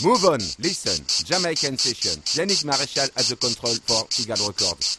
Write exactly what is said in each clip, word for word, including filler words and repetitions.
Move on, listen, Jamaican session. Yannick Maréchal at the control for Pigalle Records.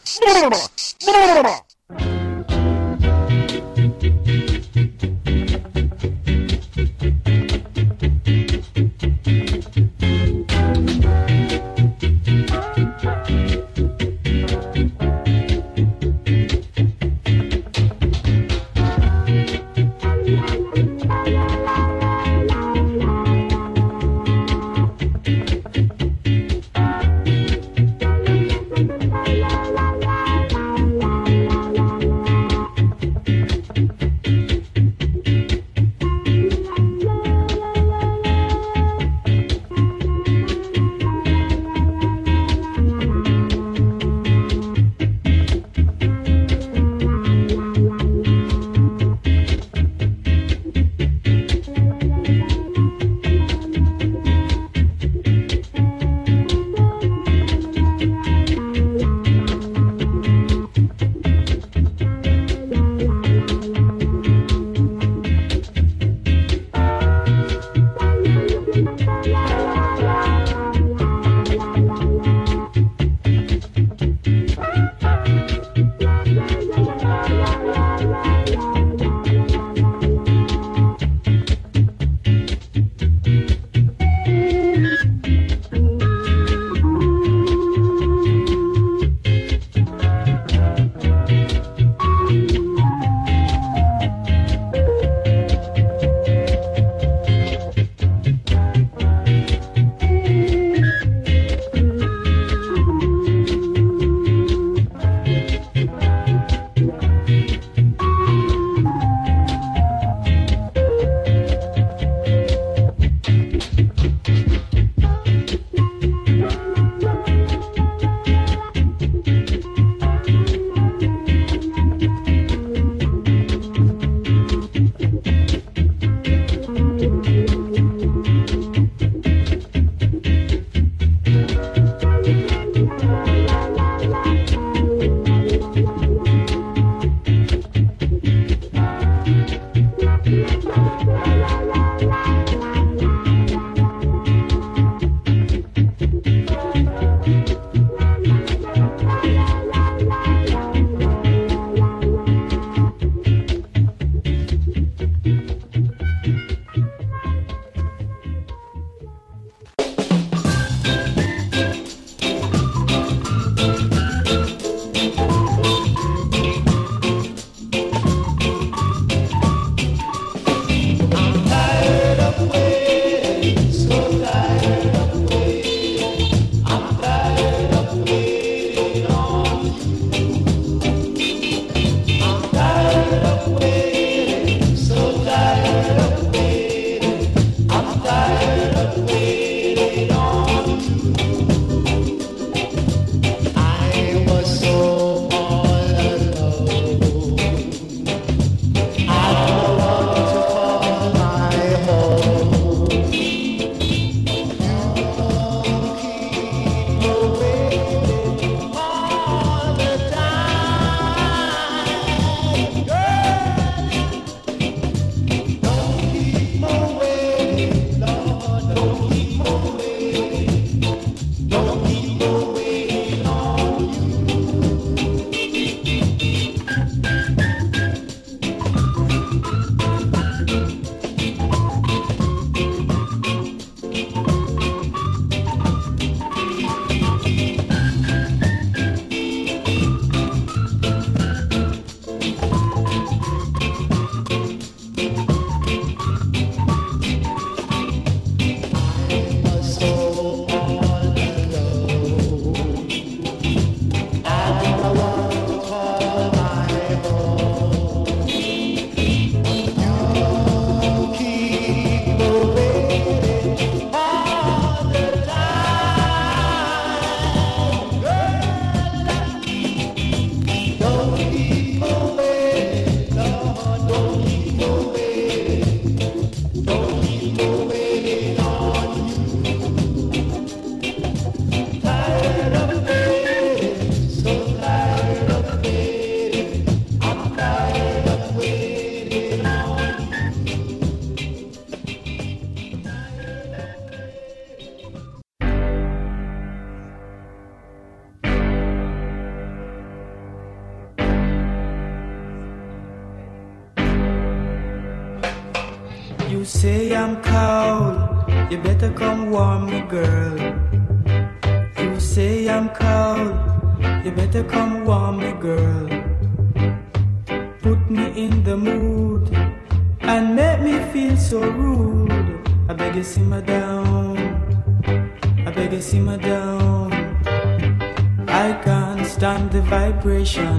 You say I'm cold, you better come warm me, girl. You say I'm cold, you better come warm me, girl. Put me in the mood and make me feel so rude. I beg you simmer down, I beg you simmer down. I can't stand the vibration.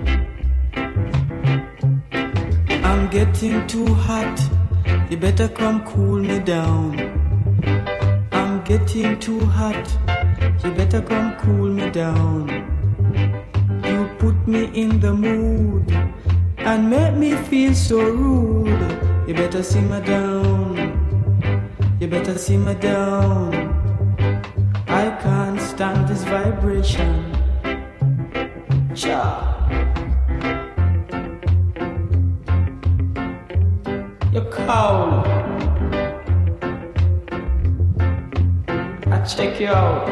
I'm getting too hot, you better come cool me down. I'm getting too hot, you better come cool me down. You put me in the mood and make me feel so rude. You better simmer down, you better simmer down. I can't stand this vibration. Cha. You're cold. I check you out.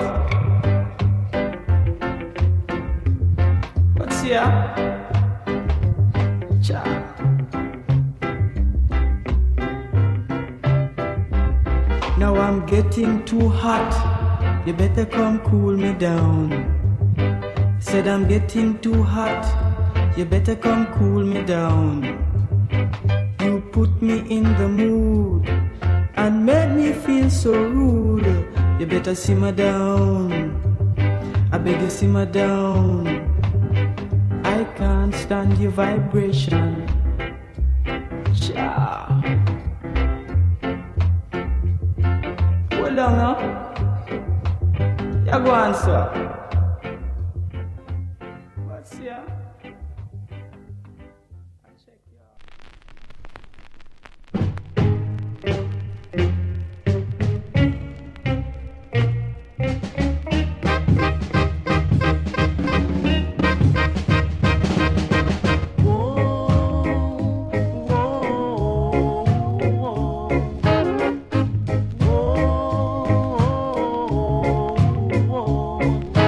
What's here? Cha. Now I'm getting too hot. You better come cool me down. Said I'm getting too hot. You better come cool me down. You put me in the mood and make me feel so rude. You better simmer down, I beg you simmer down. I can't stand your vibration. Cha. Hold on now. You go on, sir. What's here? I'll check you out. Whoa, whoa, whoa, whoa.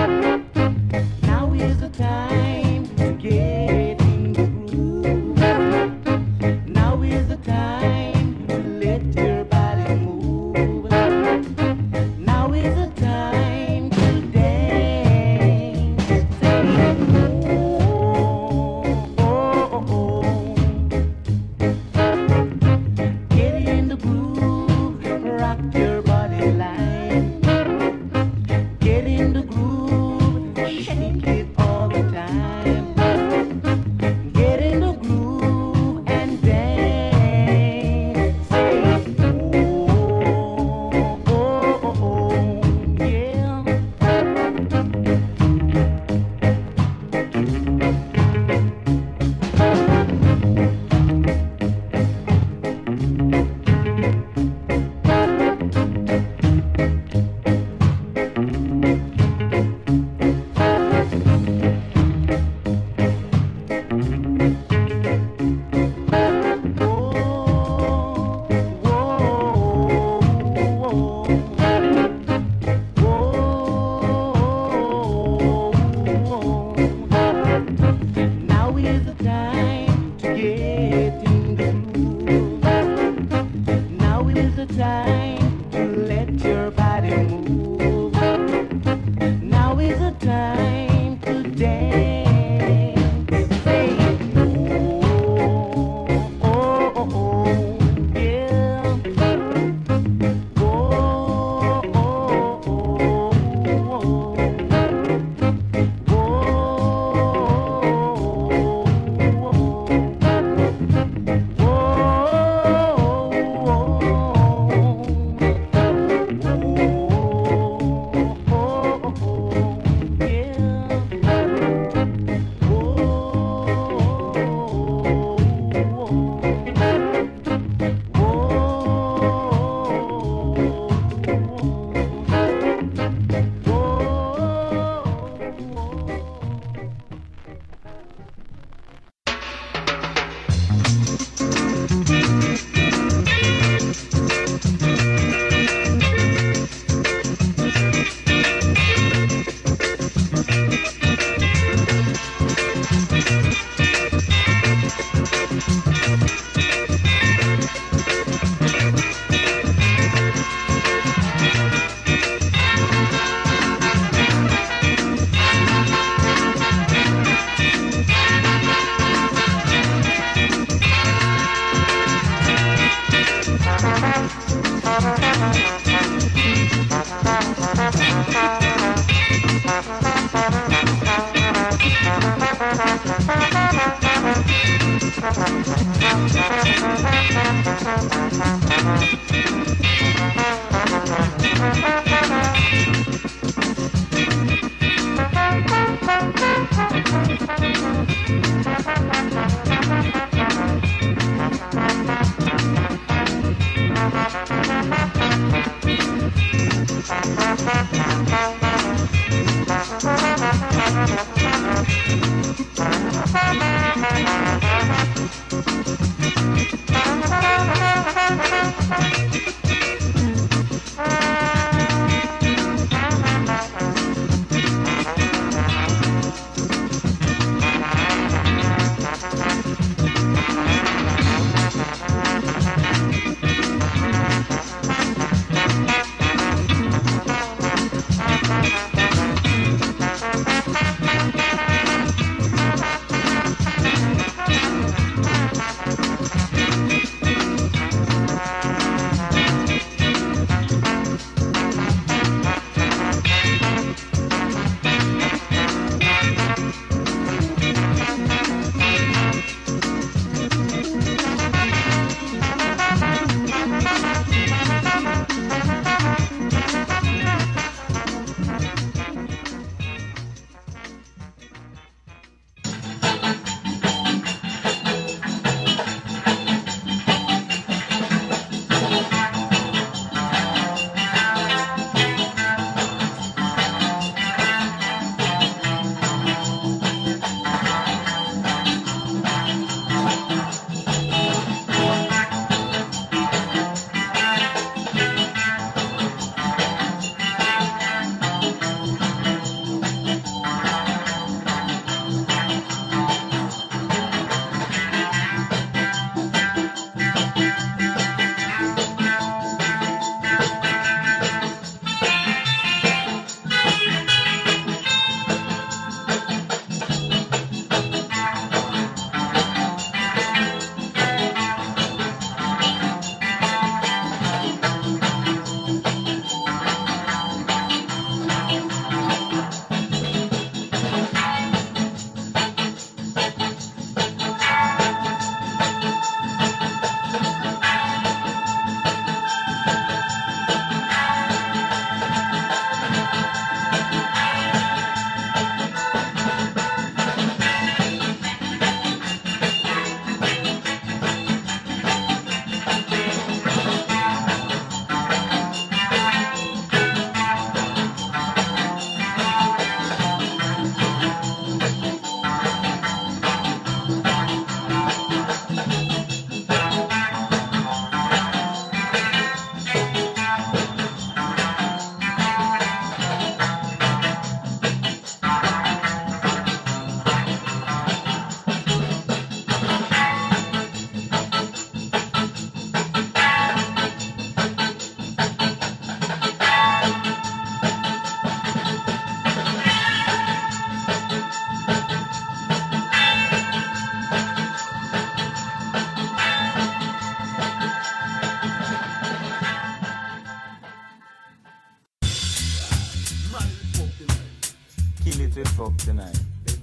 fuck tonight.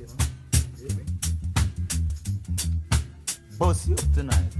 Boss you up tonight.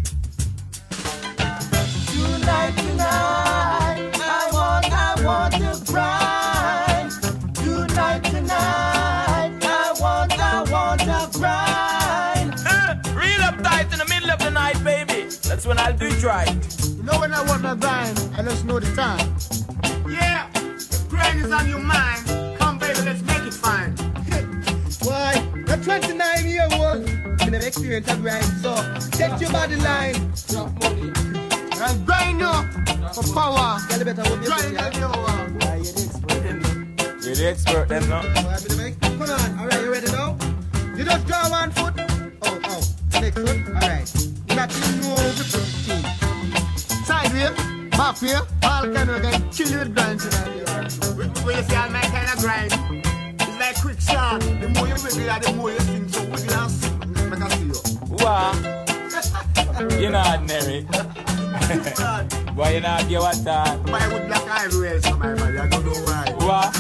Tonight, tonight, I want, I want to cry. Tonight, tonight, I want, I want to cry. Uh, real uptight in the middle of the night, baby. That's when I'll do it right. You know when I want to grind, I just know the time. Yeah, the grind is on your mind. Come, baby, let's make it fine. Why? The twenty-nine year old in an experience of grind, so set your body line. Drop money. And grind up for power. Grind up your power. You're the expert then, no? Come on, alright, you ready now? You just draw one foot. Oh, oh, next foot. Alright. You got to know the foot. Side way, back way, all kind of guys kill you with grind tonight. When you see all my kind of grind, it's like quick shot. The more you make it, the more you sing. So we can sing. Make us see you. Wow. You're not ordinary. Why you not give what that? Why would black eye race for my body? I don't know why. What?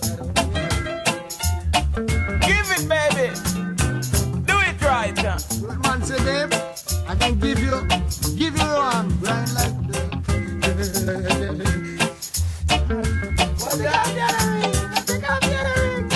Give it, baby. Do it right. Huh? But man say, babe, I can give you, give you one. Grind like the... What the hell, gathering? What the hell, gathering?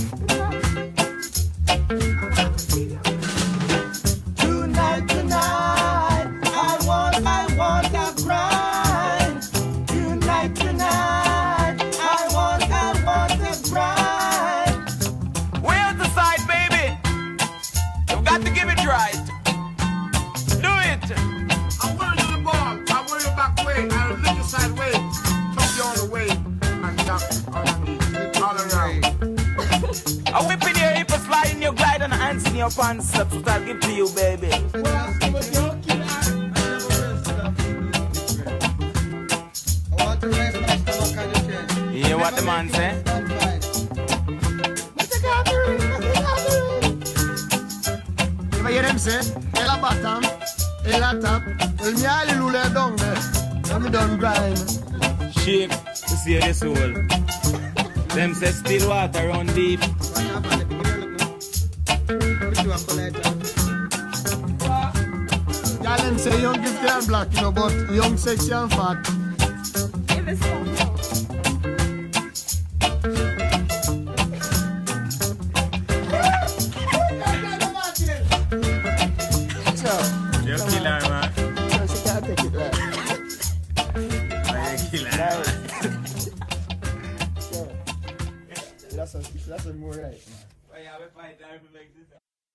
Tonight, tonight, I want, I want a grind. Tonight, tonight, I want, I want a grind. Where's the side, baby? You've got to give it right. Do it. I'm going to the ball. I want you back way. I'll lick you side way. Top you on the way. And tap underneath. All around. A whip in your hip, a slide in your glide, and a hands in your pants. That's what I'll give to you, baby. You hear what the man say? You hear them say? Ella bottom, Ella top. Well, me all the lule down there. So me done grind. Shake to see the soul. Them say still water run deep. Y'all them say young gifted and black, you know, but young sexy and fat. You killer, man. She can't take it right. You killer. That's a, that's a more right, man. Why you have a fight time like this?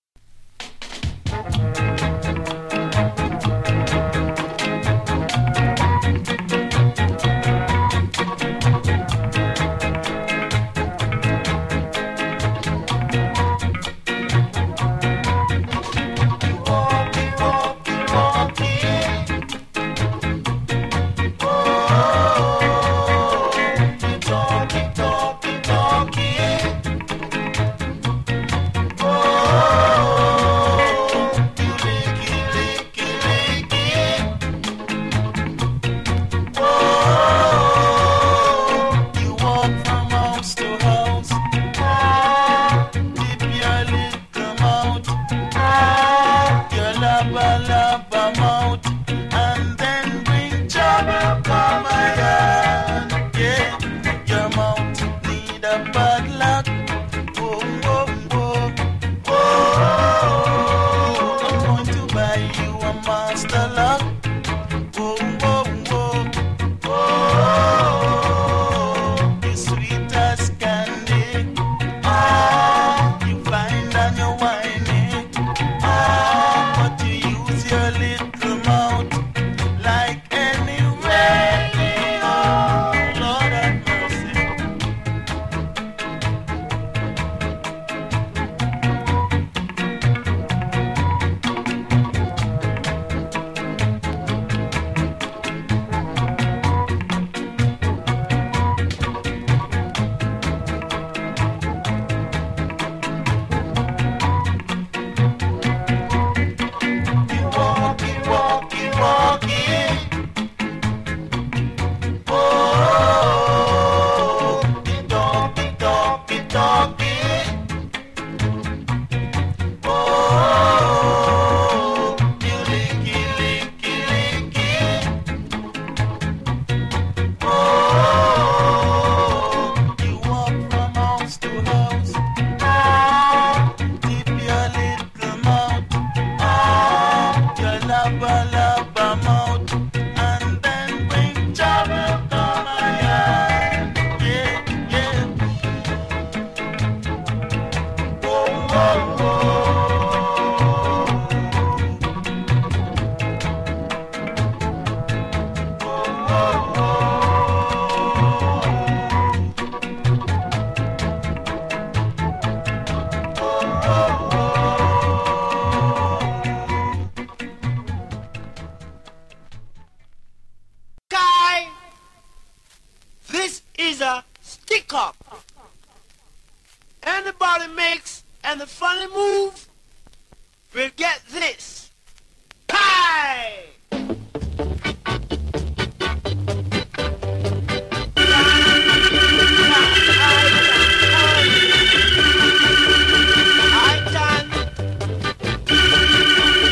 Anybody makes and the funny move will get this. Pie! I done.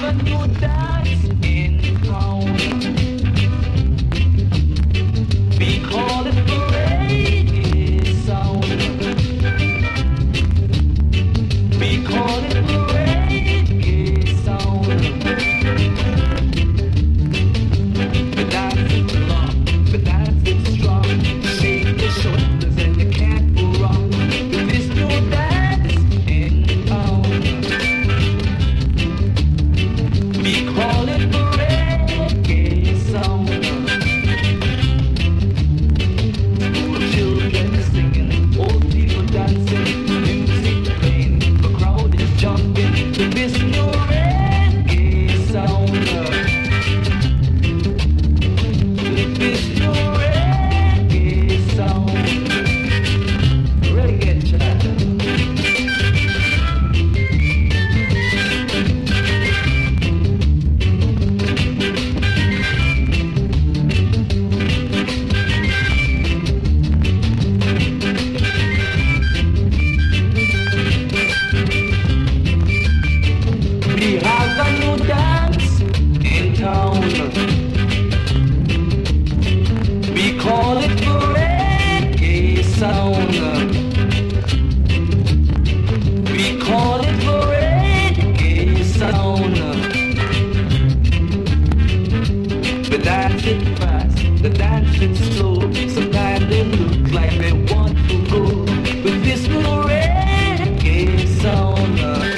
a new dance in town. We call it the reggae sound. We call it the reggae sound. The dance is long, the dance is strong. Shake your shoulders and you can't go wrong with this new dance in town. We call it the reggae sound. School children singing, old people dancing, music playing, the crowd is jumping to this new reggae sound. To this new reggae sound. Reggae child. We have a new dance in town. We call it the reggae sound. We call it the reggae sound. The dance it fast, the dance it slow. Sometimes they look like they want to go with this new reggae sound.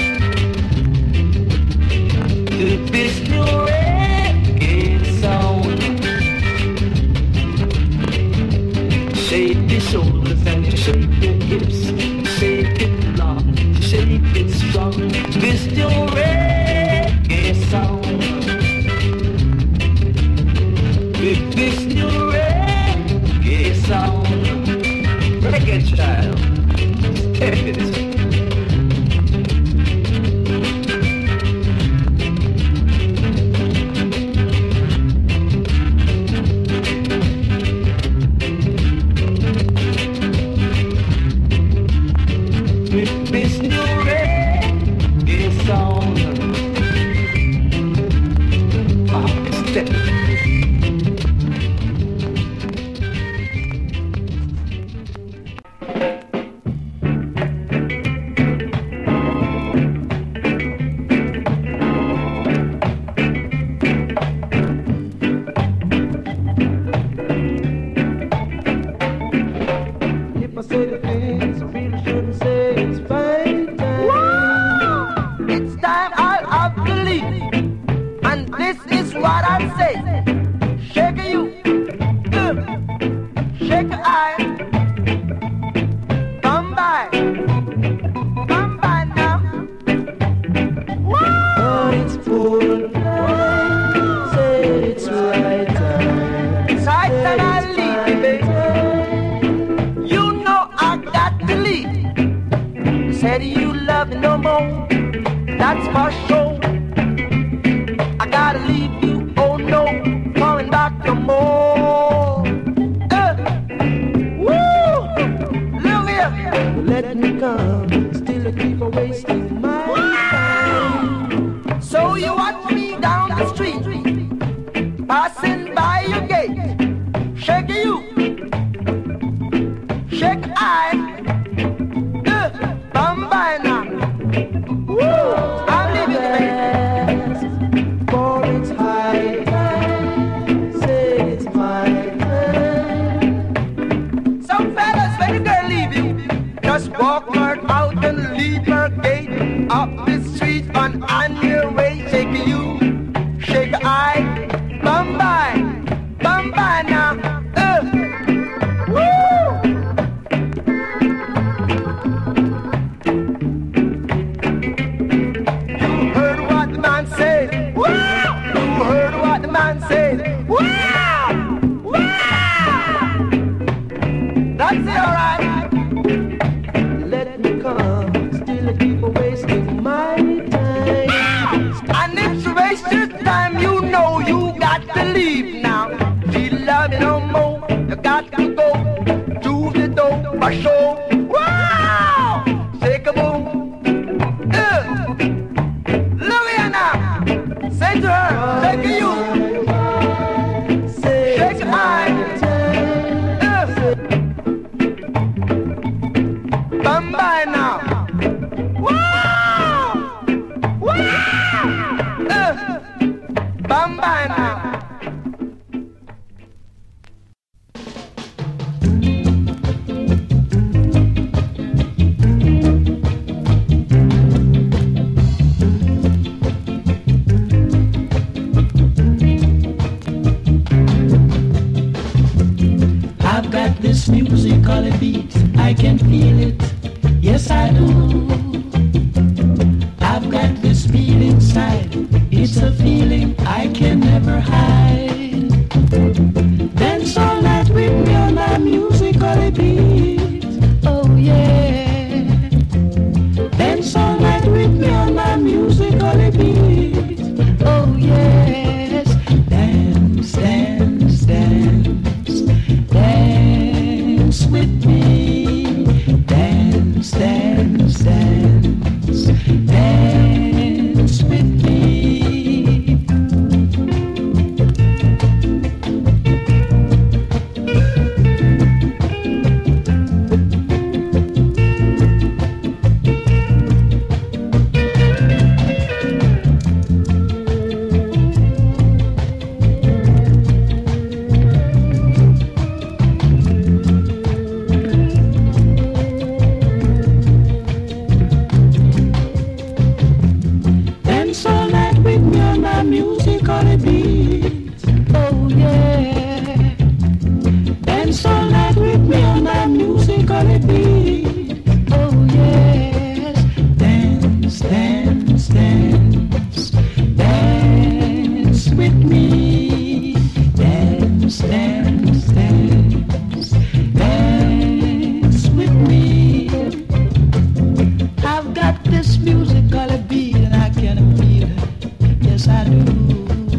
To this new reggae sound. Shake your shoulders and you shake your hips. Shake it long, shake it strong. This new reggae sound. With this new reggae sound. Reggae child. Take it. With this new reggae sound. Ah, step. If I say the things I really shouldn't say, it's fine time. It's time I'll have to leave. And this is what I say. Shake you, uh, shake I. Come by, come by now. Oh, it's full time. Say it's right time. It's right that I leave, baby. You know I got to leave. Said you love me no more. That's for sure. I gotta leave you. Oh no, coming back no more. Uh, woo! Look here. Let me come, still I keep on wasting my time. So you watch me down the street, passing by your gate. Shake you, shake I. Uh, come by now. Woo! I'm leaving the Yes, for it's high time. Say it's my time. Some fellas, when the girl leave you, just walk her out and leave her gate. Up the street on, on your way, shake you, shake I. Come by, come by now. Uh. Woo! You heard what the man said. Wow! You heard what the man said. Wow! Wow! That's it, alright. Let me come, still I keep on wasting my time. And if you waste your time, you know you got to leave now. Feel love you no more. You got to go to the door for sure. Wow! Shake a boom. Uh. Look here now. Uh, Bambina. I've got this music on a beat, I can feel it, yes I do. I've got this beat inside, it's a feeling I can never hide. Dance all night with me on a music on a beat, oh yeah. Dance all night with me on a music on a beat, oh yes. Dance, dance, dance. Dance with me, dance, dance, dance, dance with me. Dance all night with me on my music on a beat, oh yeah. Dance all night with me on my music on a beat, oh yes. Dance, dance, dance, dance with me. Dance, dance, dance, dance with me. I've got this music on a beat and I can feel it, yes I do.